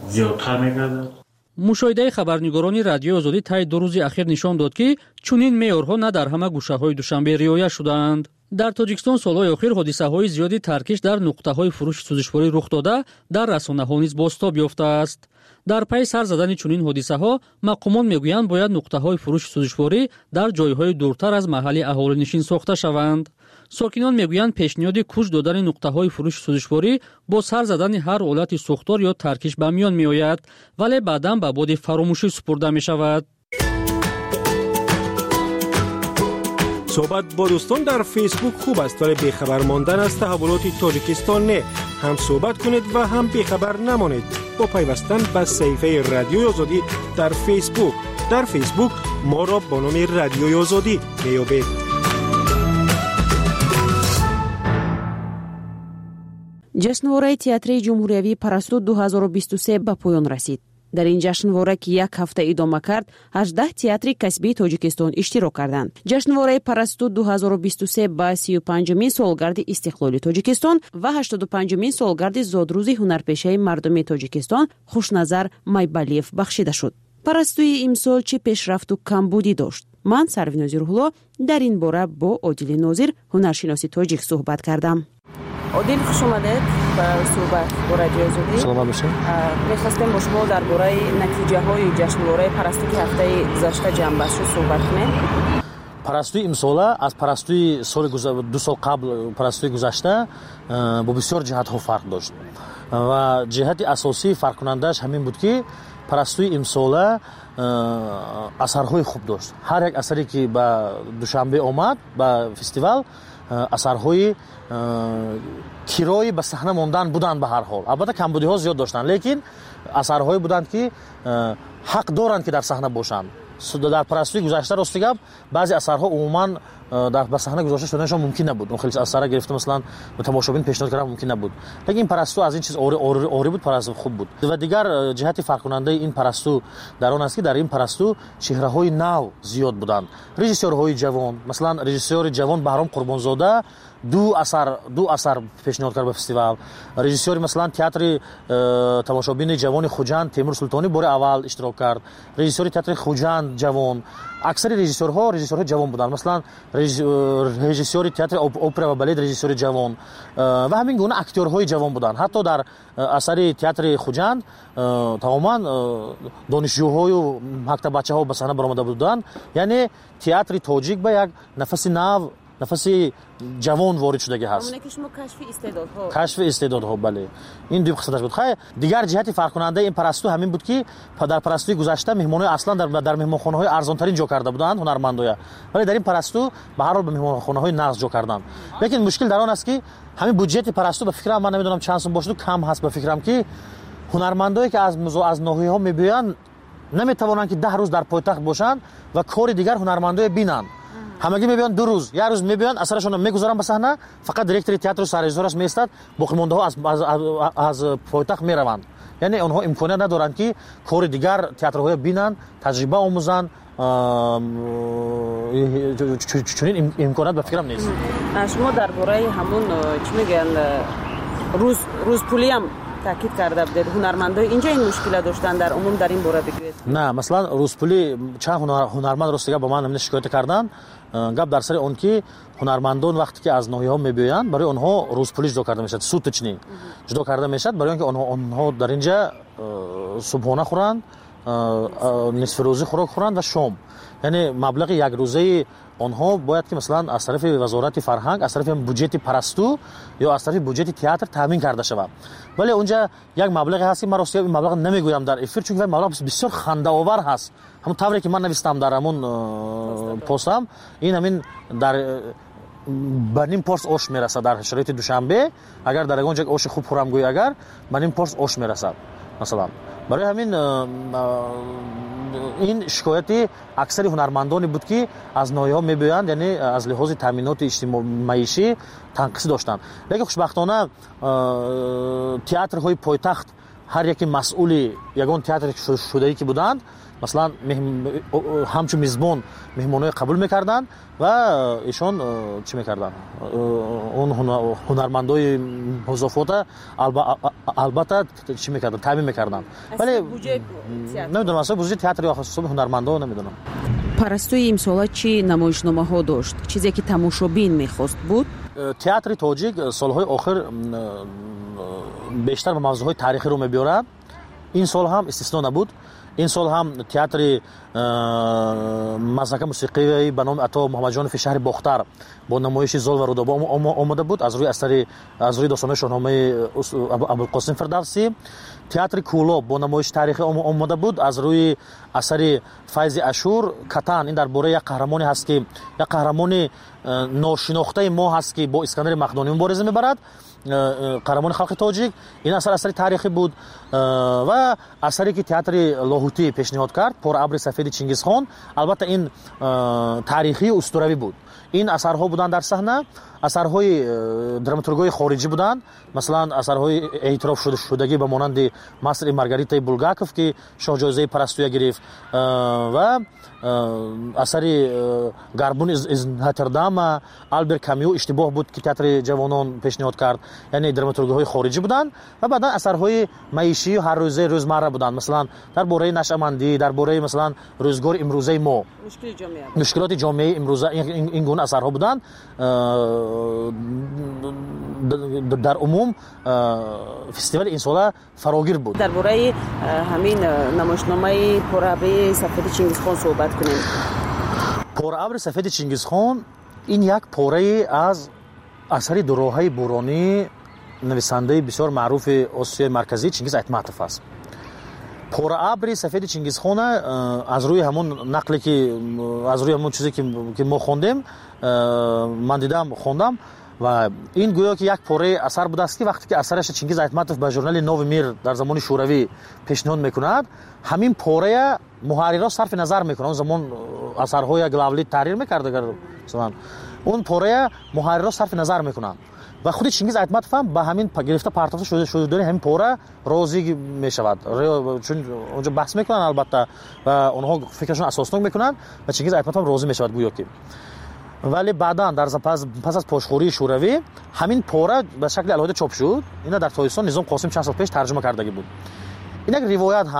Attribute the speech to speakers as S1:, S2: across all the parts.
S1: زیادتر می‌گردد.
S2: мушоҳидаи хабарнигорони радиои озодӣ таи 2 рӯзи ахир нишон дод, ки чунин меъёрҳо на дар ҳама гӯшаҳои Душанбе риоя шудаанд. дар Тоҷикистон солҳои охир ҳодисаҳои зиёди таркиш дар нуқтаҳои фурӯши сӯзишворӣ рух дода, дар расонаҳо низ бозтоб ёфтааст. дар пай сар задани чунин ҳодисаҳо, мақомон мегӯянд бояд нуқтаҳои фурӯши сӯзишворӣ дар ҷойҳои дуртар аз маҳалли аҳолинишин сохта шаванд. сокинон мегӯянд пешниҳоди куч додани нуқтаҳои фурӯши сӯзишворӣ бо сар задани ҳар ҳолати сӯхтор ё таркиш ба миён меояд, вале баъдан ба боди фаромӯшӣ супурда мешавад.
S3: صحبت با دوستان در فیسبوک خوب است ولی بیخبر ماندن از تحولات تاجیکستان نه. هم صحبت کنید و هم بیخبر نمانید با پیوستن به صفحه رادیوی آزادی در فیسبوک. در فیسبوک ما را با نام رادیوی آزادی میابید.
S4: ҷашнвораи театри ҷумҳуриявӣ Парасту 2023 ба поён расид. дар ин ҷашнвора, ки як ҳафта идома кард, 18 театри касбии Тоҷикистон иштирок карданд. ҷашнвораи Парасту 2023 ба 35-мин солгарди истиқлоли Тоҷикистон ва 85-мин солгарди зодрӯзи ҳунарпешаи мардуми Тоҷикистон Хушназар Майбалиев бахшида шуд. Парастуи имсол чӣ пешрафту камбудӣ дошт? ман Сарвинози Рӯҳулло дар ин бора бо Одили Нозир, ҳунаршиноси тоҷик, суҳбат кардам. Одил, хуш омадед ба суҳбат бо Радиои Озодӣ.
S5: Саломат бошед.
S4: Мехостем бо шумо дар бораи натиҷаҳои ҷашнвораи Парасту, ки ҳафтаи гузашта ҷамъбаст шуд, суҳбат кунем.
S5: Парастуи имсола аз парастуи соли 2 сол қабл, парастуи гузашта бо бисёр ҷиҳатҳо фарқ дошт ва ҷиҳати асосии фарқкунандааш ҳамин буд, ки парастуи имсола асарҳои хуб дошт. ҳар як асаре, ки ба Душанбе омад ба фестивал, асарҳои кирои ба саҳна мондан буданд. Ба ҳар ҳол албатта камбудиҳо зиёд доштанд, лекин асарҳое буданд, ки ҳақ доранд, ки дар саҳна бошанд. дар парастуи гузашта рости гап баъзе асарҳо умуман ба саҳна гузошта шуданашон мумкин набуд. Он хеле асара гирифта маслан ба тамошобин пешниҳод кардан мумкин набуд. Лекин парасту аз ин чиз ори буд, парасту хуб буд. Ва дигар ҷиҳати фарқкунандаи ин парасту дар он аст, ки дар ин парасту чеҳраҳои нав зиёд буданд. Режиссёрҳои ҷавон, маслан режиссёри ҷавон Баҳром Қурбонзода ду асар пешниҳод кард ба фестивал. Режиссёри маслан театри тамошобини ҷавони Хуҷанд Темур Султонӣ бори аввал иштирок кард. Режиссёри театри Хуҷанд ҷавон. Аксари режиссёрҳои ҷавон буданд. Маслан режиссёри театри опера ва балет режиссёри ҷавон ва ҳамин гуна актёрҳои ҷавон буданд. ҳатто дар асари театри Хуҷанд тамоман донишҷӯҳою мактаббачаҳо ба саҳна баромада буданд. Яъне театри тоҷик ба як нафаси нав, нафаси ҷавон ворид шудагӣ ҳаст. Кашфи истеъдодҳо, бале. Ин ду қисматаш буд. Хай дигар ҷиҳати фарқкунандаи ин парасту ҳамин буд, ки дар парастуи гузашта меҳмонои аслан дар меҳмонхонаҳои арзонтарин ҷо карда буданд, ҳунармандоя. Вале дар ин парасту ба ҳар ҳол ба меҳмонхонаҳои нағз ҷо карданд. Лекин мушкил дар он аст, ки ҳамин буҷети парасту ба фикрам, ман намедонам чанд сум бошаду, кам ҳаст ба фикрам, ки ҳунармандое, ки аз ноҳияҳо мебиёянд, наметавонанд, ки 10 рӯз дар пойтахт бошанд ва кори дигар ҳунармандое бинанд. ҳамагӣ мебиёнд 2 рӯз, як рӯз мебиёнд, асарашонро мегузоранд ба саҳна, фақат директори театру саррежиссёраш меистад, боқимондаҳо аз пойтахт мераванд. Яъне онҳо имконият надоранд, ки кори дигар театрҳоя бинанд, таҷриба омӯзанд. Чунин имконият ба фикрам нест.
S4: Шумо дар бораи ҳамун чӣ мегӯянд рӯзпулиам таъкид карда будед. ҳунармандои инҷа ин мушкила доштанд, дар умум дар ин бора бигӯед? На,
S5: маслан рӯзпулӣ чанд ҳунарманд ростига ба ман шикоят карданд. Гап дар сари он, ки ҳунармандон вақте ки аз ноҳияҳо мебиёянд, барои онҳо рӯзпулӣ ҷудо карда мешавад, суточни ҷудо карда мешавад, барои он ки онҳо дар инҷа субҳона хӯранд, нисфирӯзӣ хӯрок хӯранд ва шом. Яъне маблағи якрӯзаи онҳо бояд, ки маслан аз тарафи Вазорати фарҳанг, аз тарафи буҷети парасту ё аз тарафи буҷети театр таъмин карда шавад. Вале онҷа як маблағе ҳаст, ки ман ростига ин маблағ намегӯям дар эфир, чунки маблағ бисёр хандаовар ҳаст. ҳамон тавре, ки ман навистам дар ҳамон постам, ин ҳамин дар ба ним порс ош мерасад дар шароити Душанбе. Агар дар ягон ҷо оши хуб хӯрам гӯй, агар ба ним порс ош мерасад масалан. Барои ҳамин ин шикояти аксари ҳунармандоне буд, ки аз ноҳияҳо мебиёянд, яъне аз лиҳози таъминоти маишӣ танқисӣ доштанд. Лекин хушбахтона театрҳои пойтахт ҳар яке масъули ягон театри шудаӣ ки буданд, маслан ҳамчун мизбон меҳмонои қабул мекарданд ва ишон чӣ мекарданд, он ҳунармандои музофота албатта чӣ мекарданд, таъмин мекарданд. Вале намедонам асоби буҷаи театр ё асоби ҳунармандон намедонам.
S4: парастӯи имсола чӣ намоишномаҳо дошт? чизе ки тамошобин мехост буд?
S5: театри тоҷик солҳои охир бештар ба мавзӯъҳои тарихӣ рӯ мебиёрад. ин сол ҳам истисно набуд. ин сол ҳам театри мазҳака мусиқӣ ба номи ато муҳаммаҷонови шаҳри бохтар бо намоиши зол ва рудобо омода буд аз рӯи достонаи шоҳномаи абулқосим фирдавсӣ. театри кӯлоб бо намоиши тарихӣ омода буд аз рӯи асари файзи ашур катан. ин дар бораи як қаҳрамоне ҳаст ки як қаҳрамони ношинохтаи мо ҳаст ки бо искандари мақдонӣ мубориза мебарад, қаҳрамони халқи тоҷик. ин асари тарихӣ буд. ва асаре ки театри лоҳутӣ пешниҳод кард, пора абри сафеди Чингизхон, албатта ин тарихию устуравӣ буд. ин асарҳо буданд дар саҳна, асарҳои драматургои хориҷӣ буданд, масалан асарҳои эътироф шудагӣ ба монанди Масри Маргаритаи Булгаков ки шоҳҷоизаи Парастӯя гирифт, ва асари Гарбун из Нотр-Дама Албер Камю иштибоҳ буд ки театри ҷавонон пешниҳод кард, яъне драматургиҳои хориҷӣ буданд. ва баъдан асарҳои маишию ҳаррӯзаи рӯзмарра буданд, масалан дар бораи нашъамандӣ, дар бораи масалан рӯзгори имрӯзаи мо, мушкилоти ҷомеаи имрӯза, ин гуна асарҳо буданд. дар умум фестивали имсола фарогир буд.
S4: дар бораи ҳамин намоишномаи пораабри сафеди Чингизхон суҳбат кунем.
S5: пораабри сафеди Чингизхон ин як пораи аз асари дуроҳаи буронӣ нависандаи бисёр маъруфи Осиёи Марказӣ Чингиз Айтматов аст. пораабри сафеди Чингизхона аз рӯи ҳамон нақле ки аз рӯи ҳамон чизе ки мо хондем, ман дидам, хондам, ва ин гӯё ки як пораи асар будааст ки вақте ки асараш Чингиз Айтматов ба журнали Нови Мир дар замони шӯравӣ пешниҳод мекунад, ҳамин порая муҳаррирро сарфи назар мекунад. он замон асарҳо як лавлӣ таҳрир мекард, агар масалан он порая муҳаррирро сарфи назар мекунад. ва худи Чингиз Айтматов ҳам ба ҳамин гирифта партофта шудани ҳамин пора розӣ мешавад, чун онҷо баҳс мекунанд албатта ва онҳо фикрашон асоснок мекунанд ва Чингиз Айтматов ҳам розӣ мешавад гӯё ки. вале баъдан пас аз пошхӯрии шӯравӣ ҳамин пора ба шакли алоҳида чоп шуд. ина дар Тоҳистон Низом Қосим чанд сол пеш тарҷума кардагӣ буд. ин як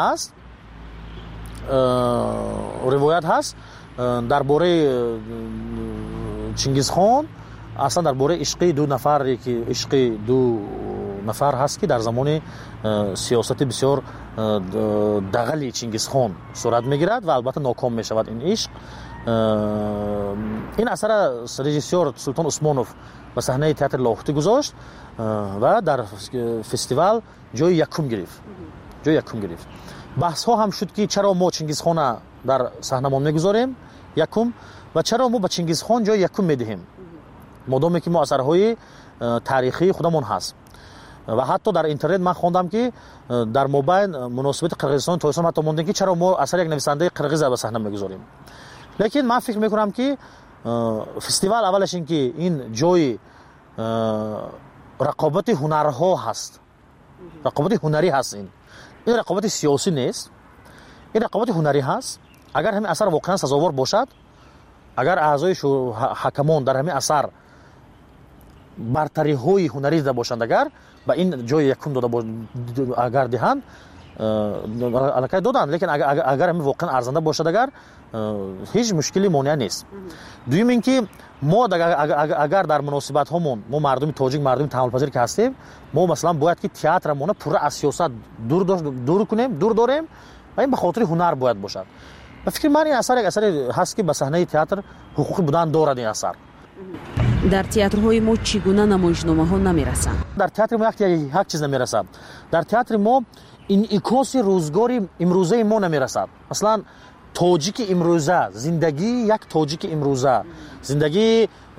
S5: ривоят ҳаст дар бораи Чингизхон, аслан дар бораи ишқи ду нафар ҳаст ки дар замони сиёсати бисёр дағали Чингизхон сурат мегирад ва албатта ноком мешавад ин ишқ. ин асара режиссёр Султон Усмонов ба саҳнаи театри лоҳутӣ гузошт ва дар фестивал ҷои якум гирифт. баҳсҳо ҳам шуд ки чаро мо Чингизхона дар саҳнамон мегузорем якум ва чаро мо ба Чингизхон ҷои якум медиҳем, модоме ки мо асарҳои таърихии худамон ҳаст. ва ҳатто дар интернет ман хондам ки дар мобайн муносибати Қирғизистони Тоҷикистон ҳатто мондем ки чаро мо асари як нависандаи қирғиза ба саҳна мегузорем. лекин ман фикр мекунам ки фестивал аввалаш ин ки ин ҷои рақобати ҳунарҳо ҳаст, рақобати ҳунарӣ ҳаст. ин рақобати сиёсӣ нест, ин рақобати ҳунарӣ ҳаст. агар ҳамин асар воқеан сазовор бошад, агар аъзои ҳакамон дар ҳамин асар бартариҳои ҳунарӣ дида бошанд, агар ба ин ҷои якум дода агар диҳанд, аллакай доданд, лекин агар ҳамин воқеан арзанда бошад, агар ҳеҷ мушкили монеа нест. дуюм ин ки мо агар дар муносибатҳомон мо мардуми тоҷик, мардуми таҳаммулпазир ки ҳастем, мо масалан бояд ки театрамона пурра аз сиёсат дур кунем, дур дорем ва ин ба хотири ҳунар бояд бошад. ба фикри ман ин асар як асаре ҳаст ки ба саҳнаи театр ҳуқуқи будан дорад. ин асар
S4: дар театрҳои мо чӣ гуна намоишномаҳо намерасанд?
S5: дар театри мо як чиз намерасад. дар театри мо инъикоси рӯзгори имрӯзаи мо намерасад. масалан тоҷики имрӯза, зиндагии як тоҷики имрӯза, зиндагии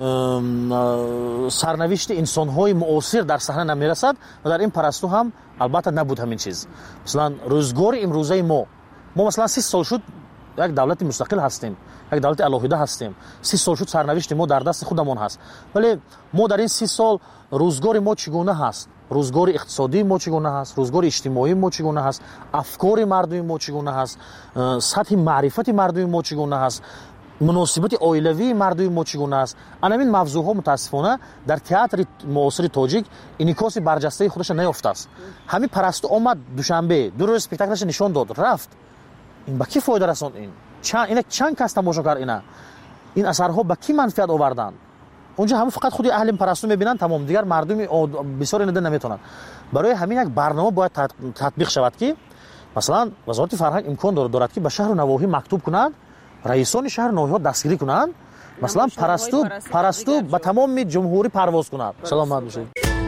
S5: сарнавишти инсонҳои муосир дар саҳна намерасад ва дар ин Парастӯ ҳам албатта набуд ҳамин чиз. масалан рӯзгори имрӯзаи мо масалан 30 сол шуд як давлати мустақил ҳастем, як давлати алоҳида ҳастем. 30 сол шуд сарнавишти мо дар дасти худамон ҳаст. вале мо дар ин 30 сол рӯзгори мо чӣ гуна ҳаст? рӯзгори иқтисодии мо чӣ гуна ҳаст? рӯзгори иҷтимоии мо чӣ гуна ҳаст? афкори мардуми мо чӣ гуна ҳаст? сатҳи маърифати мардуми мо чӣ гуна ҳаст? مناسبت اویلوی مردم ما چگونه است. همین موضوعها متاسفانه در تئاتر معاصر تاجیک انعکاس برجسته خودش نیافته است. همین پرستو اومد دوشنبه 2 روز اسپکتاکلش نشون داد رفت. این به کی فایده رساند؟ این چند کس تماشا کرد؟ این اثرها به کی منفعت آوردند؟ اونجا همه فقط خودی اهل پرستو میبینن، تمام، دیگر مردم بسیار ندیده نمیتونن. برای همین یک برنامه باید تطبیق شود که مثلا وزارت فرهنگ امکان دارد که به شهر و نواحی مکتوب کنند، رئیسان شهر و نواحی ها دستگیری کنند، مثلا پرستو به تمام جمهوری پرواز کنند. سلامت باشید.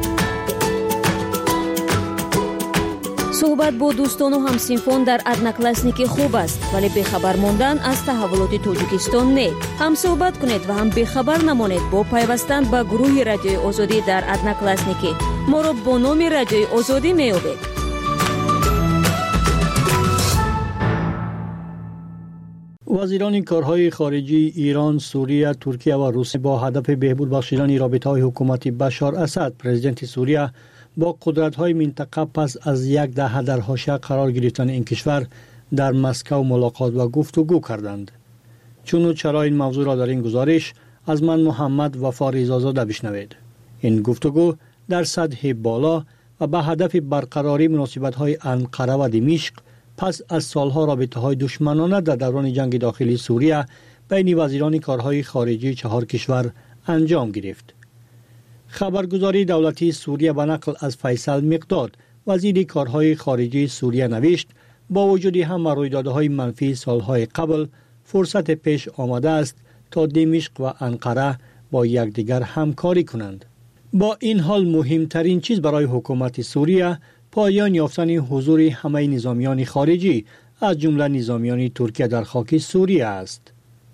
S1: صحبت با دوستان و همسینفون در одноклассники خوب است، ولی بخبر ماندن از تحولات تاجیکستان نه. هم صحبت کنید و هم بخبر نمانید با پیوستن به گروه رادیوی آزادی در одноклассники. ما را با نام رادیوی آزادی میابید.
S2: وزیران کارهای خارجی ایران، سوریه، ترکیه و روسیه با هدف بهبود بخشیدن رابطه‌های حکومت بشار اسد پرزیدنت سوریه با قدرت‌های منطقه پس از یک دهه در حاشیه قرار گرفتن این کشور در مسکو ملاقات و گفتگو کردند. چون و چرا این موضوع را در این گزارش از من محمد وفا رضازاده بشنوید. این گفتگو در سطح بالا و به هدف برقراری مناسبت‌های انقره و دمشق پس از سالها رابطه‌های دشمنانه در دوران جنگ داخلی سوریه بین وزیران کارهای خارجی 4 کشور انجام گرفت. خبرگزاری دولتی سوریه به نقل از فیصل مقداد وزیر کارهای خارجی سوریه نوشت با وجود همه رویدادهای منفی سالهای قبل فرصت پیش آمده است تا دمشق و انقره با یکدیگر همکاری کنند. با این حال مهمترین چیز برای حکومت سوریه پایان یافتن حضور همه نظامیان خارجی از جمله نظامیان ترکیه در خاک سوریه است.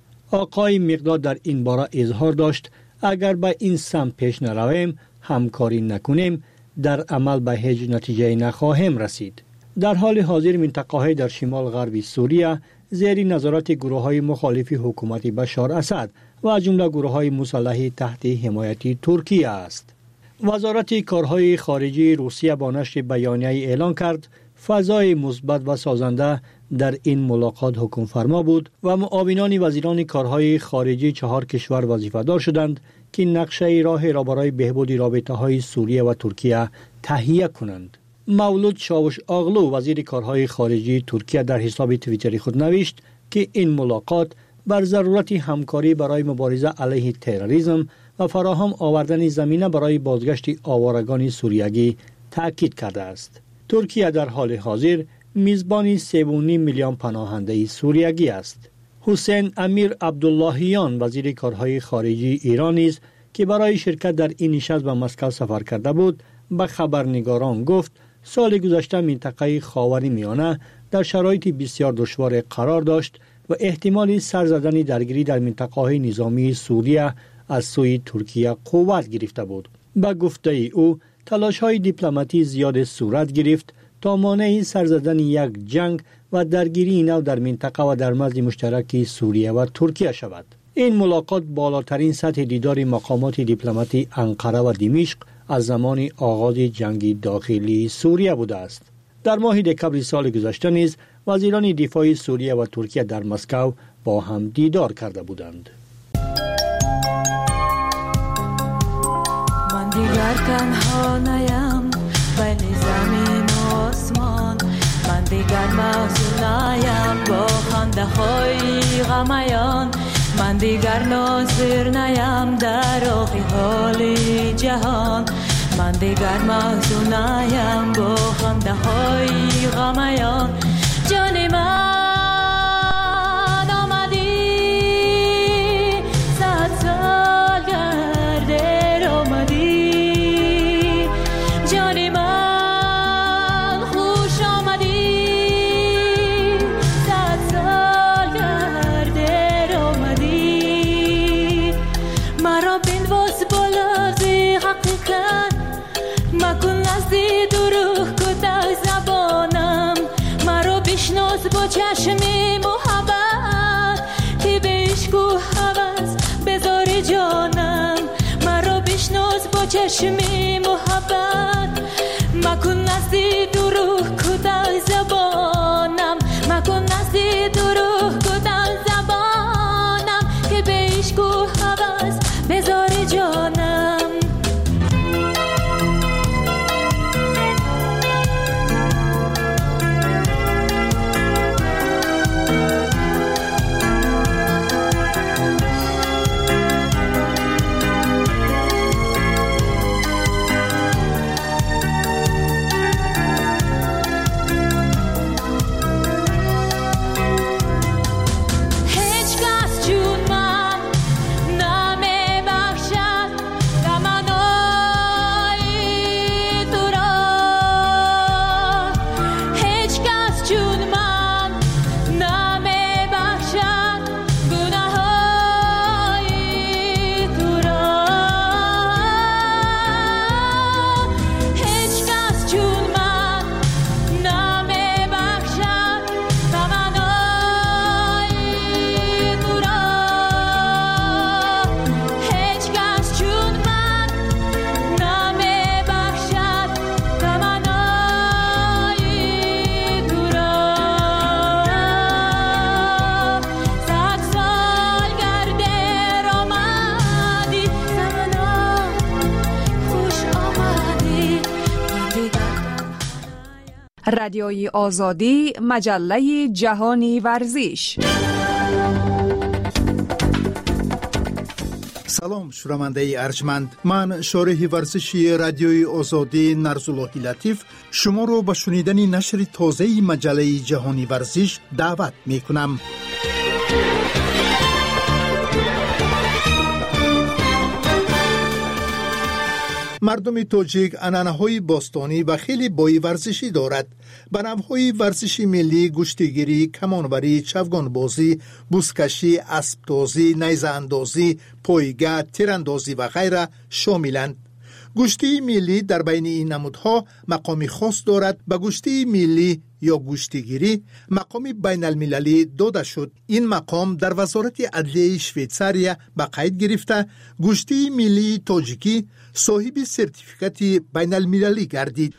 S2: آقای مقداد در این باره اظهار داشت اگر به این سمت پیش نرویم، همکاری نکنیم، در عمل به هیچ نتیجه نخواهیم رسید. در حال حاضر منطقه‌های در شمال غربی سوریه زیر نظارت گروه‌های مخالف حکومت بشار اسد و از جمله گروه‌های مسلح تحت حمایت ترکیه است. وزارت کارهای خارجی روسیه با نشر بیانیه اعلان کرد فضای مثبت و سازنده در این ملاقات حکم فرما بود و معاونان وزیران کارهای خارجی 4 کشور وظیفه‌دار شدند که نقشه راه را برای بهبود رابطه‌های سوریه و ترکیه تهیه کنند. مولود چاوش آغلو وزیر کارهای خارجی ترکیه در حساب توییتری خود نوشت که این ملاقات بر ضرورت همکاری برای مبارزه علیه تروریسم و فراهم آوردن زمینه برای بازگشت آوارگان سوریگی تاکید کرده است. ترکیه در حال حاضر میزبان 3.5 میلیون پناهنده سوریگی است. حسین امیر عبداللهیان وزیر کارهای خارجی ایران است که برای شرکت در این نشست به مسکو سفر کرده بود به خبرنگاران گفت سال گذشته منطقه خاورمیانه در شرایط بسیار دشوار قرار داشت و احتمال سر زدن درگیری در منطقه‌های نظامی سوریه از سوی ترکیه قوت گرفته بود. به گفته او تلاش‌های دیپلماتی زیاد صورت گرفت تا مانع سر زدن یک جنگ و درگیری نو در منطقه و در مرز مشترک سوریه و ترکیه شود. این ملاقات بالاترین سطح دیدار مقامات دیپلماتی انقره و دمشق از زمان آغاز جنگ داخلی سوریه بوده است. در ماه دکمبر سال گذشته نیز وزیران دفاع سوریه و ترکیه در مسکو با هم دیدار کرده بودند.
S6: من دیگر تنها نیم بین زمین و آسمان، من دیگر محزون نیم با خنده های غمیان، من دیگر ناظر نیم در آخی حال جهان، من دیگر محزون نیم با خنده های غمیان. جان من آمدی 100 سال گرده آمدی، جان من خوش آمدی 100 سال گرده آمدی. مرا بنواز بالا زی حقیقت مکن نزدی دروغ کدای زبانم، مرا بشناس با چشمی محبت که به عشق و هوس بذاری جانم، مرا بشناس با چشمی محبت مکن نزدی دروغ کدای زبانم، مکن نزدی دروغ کدای زبانم.
S7: رادیوی آزادی، مجله جهانی ورزش.
S8: سلام شنونده ارجمند، من شارح ورزشی رادیوی آزادی نرزاللهی لطیف شما رو به شنیدن نشر تازه مجله جهانی ورزش دعوت می کنم. مردم تاجیک عنعنه‌های باستانی و خیلی بای ورزشی دارد. به نوع‌های ورزشی ملی گشتیگیری، کمانوری، چوگانبازی، بزکشی، اسب‌تازی، نیزه اندازی، پایگاه، تیراندازی و غیره شاملند. گشتی ملی در بین این نمودها مقامی خاص دارد. به گشتی ملی یا گشتیگیری مقامی بین المللی داده شد. این مقام در وزارت عدلیه شویتزاریا به قید گرفته گشتی ملی تاجیکی صاحب سرتیفیکات بین المللی گردید.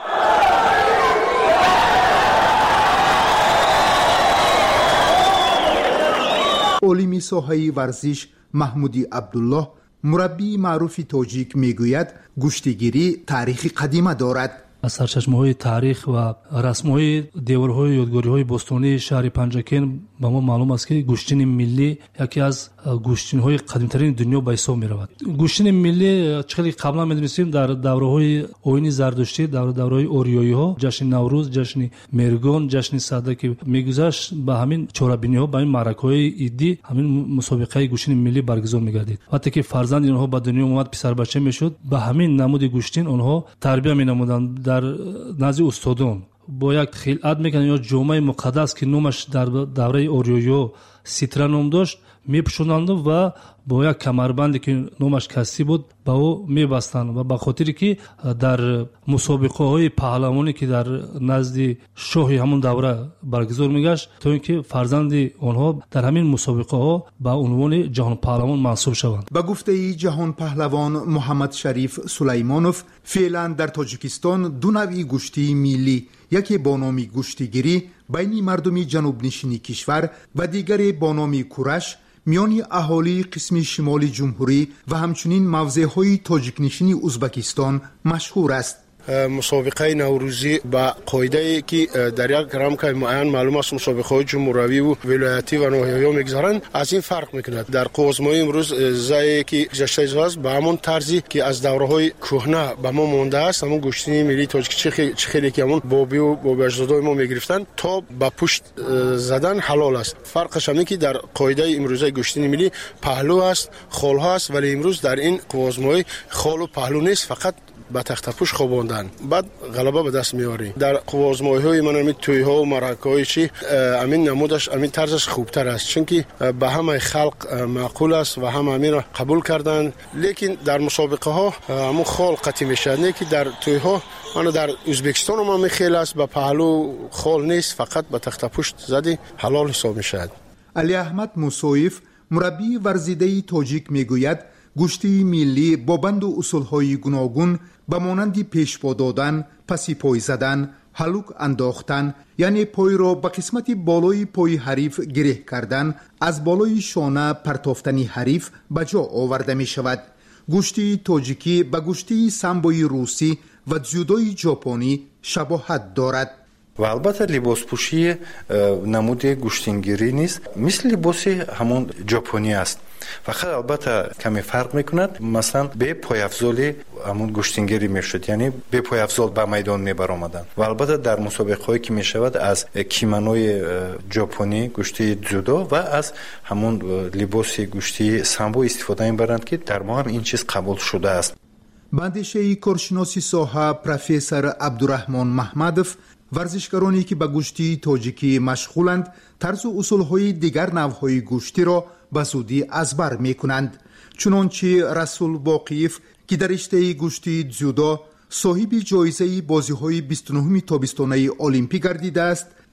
S8: عالم ساحه ورزش محمودی عبدالله مربی معروف تاجیک میگوید گشتیگیری تاریخ قدیمه دارد.
S9: از سرچشمه‌های تاریخ و رسم‌های دیوارهای یادگاری‌های باستانی شهر پنجکین به ما معلوم است که گشتین ملی یکی از گشتین‌های قدیمی‌ترین دنیا به حساب می‌رود. گشتین ملی چقدر قبلا می‌دونستیم در دوره‌های آیین زردشتی، دوره‌های اوریایی‌ها، جشن نوروز، جشن مرگان، جشن صدر که می‌گذشت به همین چورابینی‌ها، به این معرکه‌های عیدی همین مسابقه گشتین ملی برگزار می‌گردید. وقتی که فرزند اینها به دنیا اومد پسر بچه می‌شد، به همین نمود گشتین آنها تربیت می‌نمودند در نزد استادان. با یک خلعت میکنن یا جامعه مقدس که نامش در دوره اوریایو سیترا نام داشت میپوشوندند و با یک کمربندی که نامش کسی بود با او میبستند و به خاطری که در مسابقه های پهلوانی که در نزد شاه همون دوره برگزار میگشت تا اینکه فرزند آنها در همین مسابقه ها به عنوان جهان پهلوان منصوب شوند.
S8: به گفته جهان پهلوان محمد شریف سلیمانوف فعلا در تاجیکستان دو نوع گشتی ملی، یکی با نام گشتیگیری بین مردم جنوب نشینی کشور و دیگری با نام کورش میان اهالی قسم شمال جمهوری و همچنین موضع‌های تاجیک نشینی ازبکستان مشهور است.
S10: مسابقه نوروزی با قاعده که در یک رمق معین معلوم است مسابقه جمهوری و ولایتی و ناحیه‌ای میگذارند از این فرق میکند. در قوزمای امروز زایی که گذشته است به همون طرزی که از دوره‌های کهنه به ما مونده است، همون گشتین ملی تاجیک خیلی که همون بابی و بابی اجدادای ما میگرفتن تا با پشت زدن حلال است. فرقش همین که در قاعده امروزه گشتین ملی پهلو است، خالها است، ولی امروز در این قوزمای خال و پهلو نیست، فقط با تختپوش خواباندن بعد غلبه به دست میاری. در قوازمای‌های من همین توی‌ها و مرکه‌های چی همین نمودش همین طرزش خوبتر است، چون که به همه خلق معقول است و همه همین را قبول کردند. لیکن در مسابقه ها همون خال قطعی میشد، نه که در توی‌ها من در ازبکستان ما میخیل است به پهلو خال نیست، فقط به تختپوش زدی حلال حساب میشد.
S8: علی احمد موسویف مربی ورزیده تاجیک میگوید گشتی ملی با بند و اصولهای گوناگون به مانند پیشوا دادن، پسی پای زدن، هلوک انداختن، یعنی پای را به قسمت بالای پای حریف گره کردن، از بالای شانه پرتافتنی حریف به جا آورده می شود. گشتی تاجیکی به گشتی سامبوی روسی و جودوی ژاپنی شباهت دارد.
S11: و البته لباس پوشی نمود گشتینگیری نیست، مثل لباس همون ژاپنی است، فقط البته کمی فرق میکند. مثلا به پای افضال همون گشتینگیری میشد، یعنی به پای افضال به میدان میبر آمدن و البته در مسابقه هایی که میشود از کیمانوی ژاپنی گشتی جودو و از همون لباس گشتی سامبو استفاده میبرند که در ما هم این چیز قبول شده است.
S8: بندشه کارشناسی ساحه پروفسور عبدالرحمن محمدوف ورزشکارانی که به گشتی تاجیکی مشغولند طرز و اصولهای دیگر نوعهای گشتی را به زودی ازبر می کنند. چنانچه رسول باقیف که در رشته گشتی جودو صاحب جایزه بازی‌های 29 تابستانه المپیک گردیده است،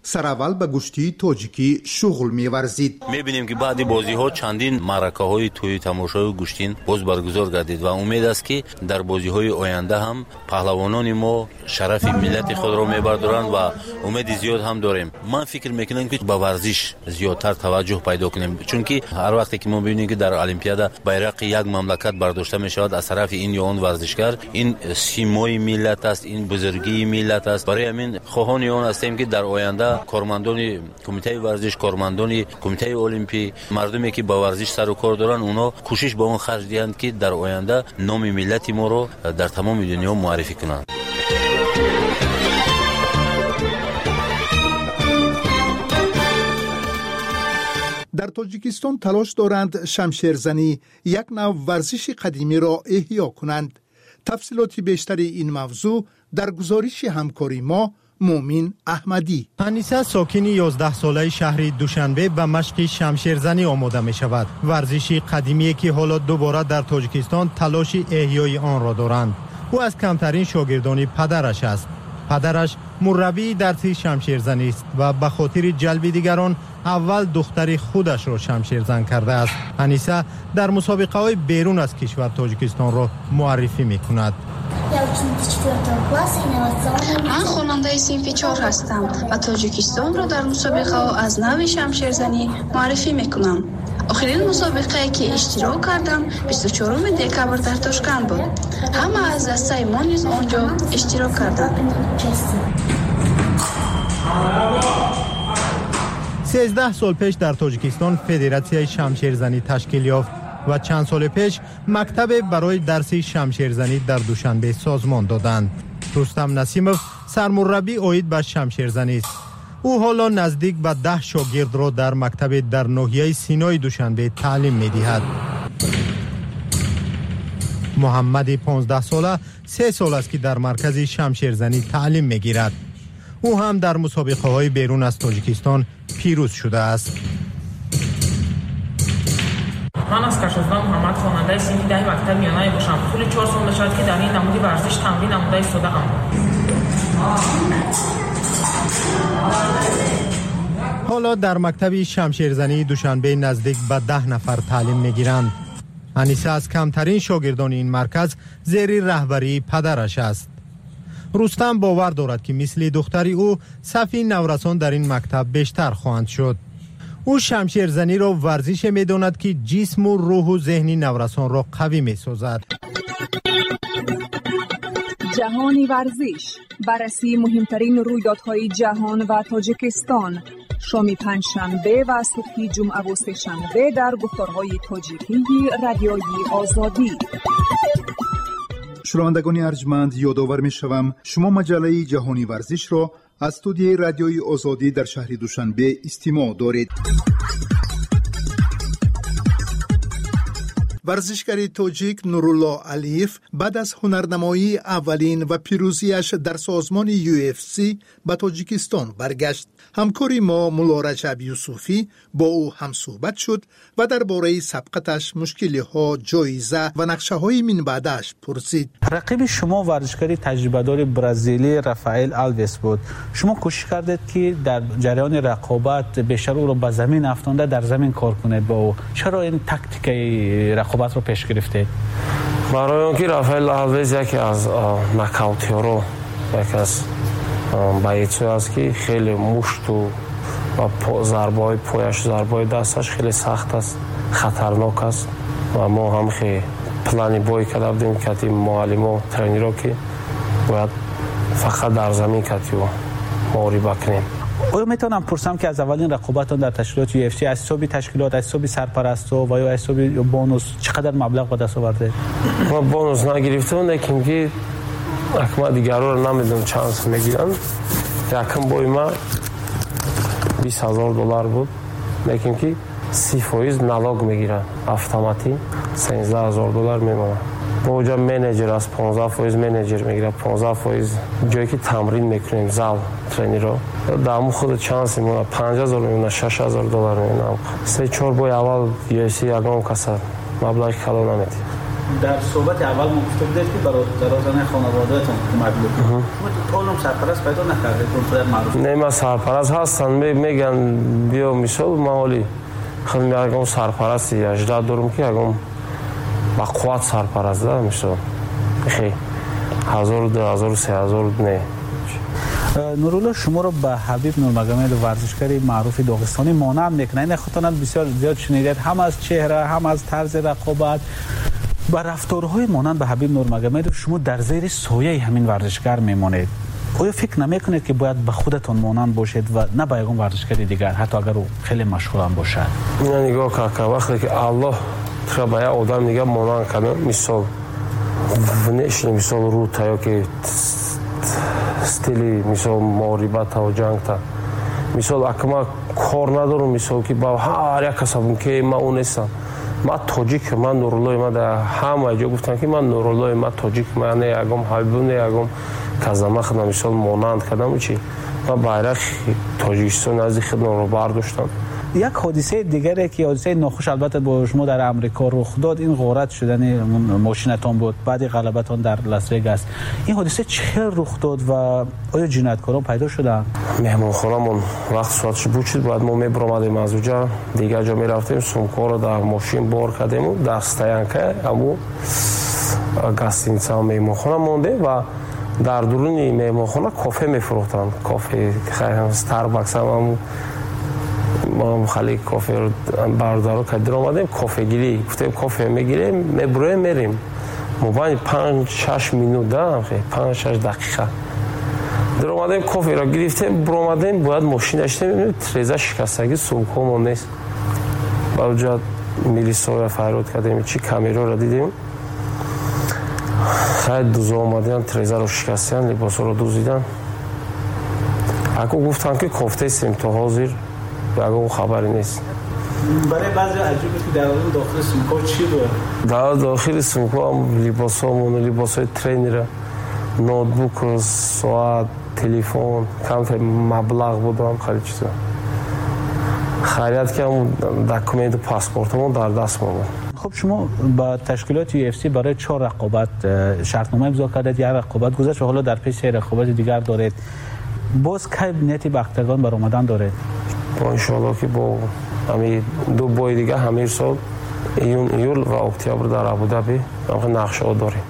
S8: سراول به گشتی تاجیکی شغل می‌ورزید.
S12: می‌بینیم که بعد بازی‌ها چندین معرکه‌های توی تماشای گشتین باز برگزار گردید و امید است که در بازی‌های آینده هم پهلوانان ما شرف ملت خود را می‌بردارند و امید زیاد هم داریم. من فکر می‌کنم که به ورزش زیادتر توجه پیدا کنیم، چون که هر وقتی که ما ببینیم که در المپیاد بیرق یک مملکت برداشته می‌شود از طرف این یا اون ورزشکار، این سیمای ملت است، این بزرگی ملت است. برای همین خواهان آن هستیم که در آینده کارمندان کمیته ورزش، کارمندان کمیته المپی، مردمی که با ورزش سر و کار دارن، اونا کوشش به اون خرج دهند که در آینده نام ملت ما رو در تمام دنیا معرفی کنند.
S8: در تاجیکستان تلاش دارند شمشیرزنی یک نوع ورزش قدیمی را احیا کنند. تفصیلات بیشتری این موضوع در گزارش همکاری ما مومین احمدی.
S13: انیسه ساکن 11 ساله شهر دوشنبه به مشق شمشیرزنی آماده می شود. ورزشی قدیمی که حالا دوباره در تاجیکستان تلاش احیای آن را دارند. او از کمترین شاگردان پدرش است. پدرش مربی درس شمشیرزنی است و به خاطر جلب دیگران اول دختر خودش را شمشیرزن کرده است. انیسه در مسابقه های بیرون از کشور تاجیکستان را معرفی می کند.
S14: من خواننده صنف 4 هستم و تاجیکستان را در مسابقه ها از نوع شمشیرزنی معرفی می کنم. آخرین مسابقه که اشتراک کردم 24 دکبر در تاشکند بود. همه از دسته ما نیز آنجا اشتراک کردند.
S13: 13 سال پیش در تاجیکستان فدراسیون شمشیرزنی تشکیل یافت و چند سال پیش مکتب برای درس شمشیرزنی در دوشنبه سازمان دادند. رستم نسیموف سرمربی عاید به شمشیرزنی است. او حالا نزدیک به 10 شاگرد را در مکتب در ناحیه سینای دوشنبه تعلیم می‌دهد. محمد 15 ساله 3 سال است که در مرکز شمشیرزنی تعلیم می‌گیرد. او هم در مسابقه‌های بیرون از تاجیکستان پیروز شده است.
S15: من از کشازدان محمد خواننده صنف 10 مکتب میانه باشم. طول 4 سال شد که در این نمود ورزش تمرین نموده شده‌ام.
S13: حالا در مکتب شمشیرزنی دوشنبه نزدیک به 10 نفر تعلیم می‌گیرند. انیسه از کمترین شاگردان این مرکز زیر رهبری پدرش است. رستم باور دارد که مثل دختری او صف نورسان در این مکتب بیشتر خواهند شد. او شمشیرزنی را ورزش می‌داند که جسم و روح و ذهن نورسان را قوی می‌سازد.
S7: جهانی ورزش، بررسی مهمترین رویدادهای جهان و تاجیکستان، شام پنجشنبه و صبح جمعه و سه‌شنبه در گفتارهای تاجیکی رادیوی آزادی.
S8: شنوندگان ارجمند، یادآور می‌شوم شما مجله جهانی ورزش را از استودیوی رادیوی آزادی در شهر دوشنبه استماع دارید. ورزشکار تاجیک نورالله علیف بعد از هنرنمایی اولین و پیروزیش در سازمان UFC به تاجیکستان برگشت. همکاری ما مولا رجب یوسفی با او هم صحبت شد و درباره سبقتش، مشکل‌ها، جایزه و نقشه‌های من بعدش پرسید.
S16: رقیب شما ورزشکار تجربه‌دار برزیلی رافائل آلویس بود. شما کوشش کردید که در جریان رقابت بیشتر او را به زمین افکنده در زمین کار کنید با او. چرا این تاکتیک رقابت رو پیش گرفتید؟
S17: برای اینکه رافائل آلویس یکی از ناکاوتی‌ها، یکی از بایچه است که خیلی مشت و ضربه‌های پایش، ضربه‌های دستش خیلی سخت است، خطرناک است و ما هم خیلی پلانی بای کردیم که معلم و ترینرها که باید فقط در زمین کتی و ماری بکنیم.
S16: آیا میتونم پرسم که از اولین رقابتان در تشکیلات UFC از حساب تشکیلات، از حساب سرپرستا و یا از حساب بونوس چقدر مبلغ به دست آورده؟
S17: ما بونوس نگرفتیم، لیکن که اکما دیگرها رو نمیدونم چانس میگیرن. یکم بای ما $20,000 بود، لیکن که 30% نالوگ میگیرن اتوماتی، $13,000 میمونه. با اونجا منیجر از 15% منیجر میگیره، 15% جایی که تمرین میکنیم زال ترینر رو دامو خود چانس میمونه، $5,000 میمونه، $6,000 میمونه. 3-4 بای اول UFC یگان کسا مبلغ کلو نمیدی.
S16: در صحبت اول ما گفته بودید که برادران خانواده‌تون کمک می‌کنن. شما تو سرپرست پیدا نکردید اون معروف؟
S17: نه ما سرپرست هستن میگن بیا مثال مالی خیلی میگم سرپرستی 18 دورم که اگم با قوت سرپرست ده مثال خیلی 1000 2000 3000 نه.
S16: نورالله شما رو به حبیب نورمگامد ورزشکاری معروف داغستانی مانع میکنه. این خاطر بسیار زیاد شنیدید هم از چهره هم از طرز رقابت با رفتارهای مانند به حبیب نورمگامد شما در زیر سایه همین ورزشکار میمونید. آیا فکر نمیکنید که باید به خودتون مانند باشید و نه به یگان ورزشکاری دیگر حتی اگر او خیلی مشغول هم باشد؟
S17: من نگاه که وقتی که الله ترا به یک آدم نگاه مانند کنه مثال ونشن مثال رو تا که استیلی مثال معربت و جنگ تا مثال اکما کار ندارم مثال که با هر یک کسبم که ما اون نیستم ما تاجیک من نورالله ما در همه جا گفتن که من نورالله ما تاجیک من یگم حبیب یگم کازما خدمت مثال مانند کردم چی ما bayrak تاجیکستان از خدمت رو برداشتم.
S16: یک حادثه دیگری که حادثه ناخوش البته با شما در امریکا رخ داد این غارت شدن ماشینتون بود بعد غلبتون در لاس وگاس. این حادثه چه رخ داد و آیا جنایتکاران پیدا شدن؟
S17: مهمانخانه‌مون وقت ساعتش بود شد بعد ما میبرامدیم از اونجا دیگه جا میرفتیم سومکا رو در ماشین بار کردیم و در استیانکه امو گاستینیتسا مهمانخانه مونده و در درون مهمانخانه کافه میفروختن. کافه خیلی استارباکس هم ما خالی کافه رو بردارو کردیم اومدیم کافه گیری گفتیم کافه میگیریم میبریم میریم موبایل 5-6 منوت دارم خیلی 5-6 دقیقه در اومدیم کافه را گرفتیم برآمدیم باید ماشین داشتیم تریزه شکستگی سومکمون نیست با اونجا میلیسا فرود کردیم چی کامیرا را دیدیم خیلی دوزا اومدن تریزه رو شکستن لباس رو دوزیدن اگه گفتن که کافته سیم تا حاضر اگه خبری نیست.
S16: برای بعضی عجیبه که در داخل سومکا چی بود؟
S17: در داخل سومکا هم لباسامون لباسای ترینر نوتبوک ساعت تلفن کم مبلغ بودم خیلی چیزا خرید کردم دکومنت پاسپورتمون در دست بود.
S16: خب شما با تشکیلات UFC برای 4 رقابت شرطنامه امضا کردید. یک رقابت گذشت و حالا در پیش 3 رقابت دیگر دارید. باز کی نیتی به اخترگان بر اومدن دارید؟
S17: با انشالله که با همین 2 بای دیگه همین سال ایول و اکتبر در ابوظبی نقشه ها داریم.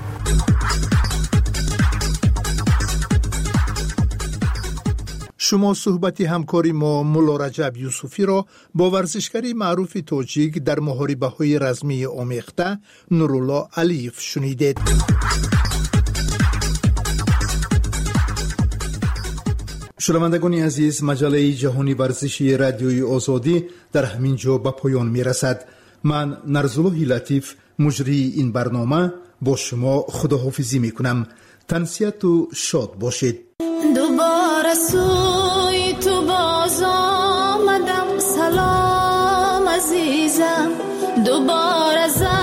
S8: شما صحبتی همکاری ما مولا رجب یوسفی را با ورزشکاری معروف تاجیک در محاربه‌های رزمی آمیخته نورالله علیف شنیدید. شنوندگان عزیز، مجله جهانی ورزشی رادیوی آزادی در همین جا به پایان می رسد. من نرزالله لطیف مجری این برنامه با شما خداحافظی می کنم. تنسیت و شاد باشید.
S6: دوباره سوی تو باز آمدم سلام عزیزم دوباره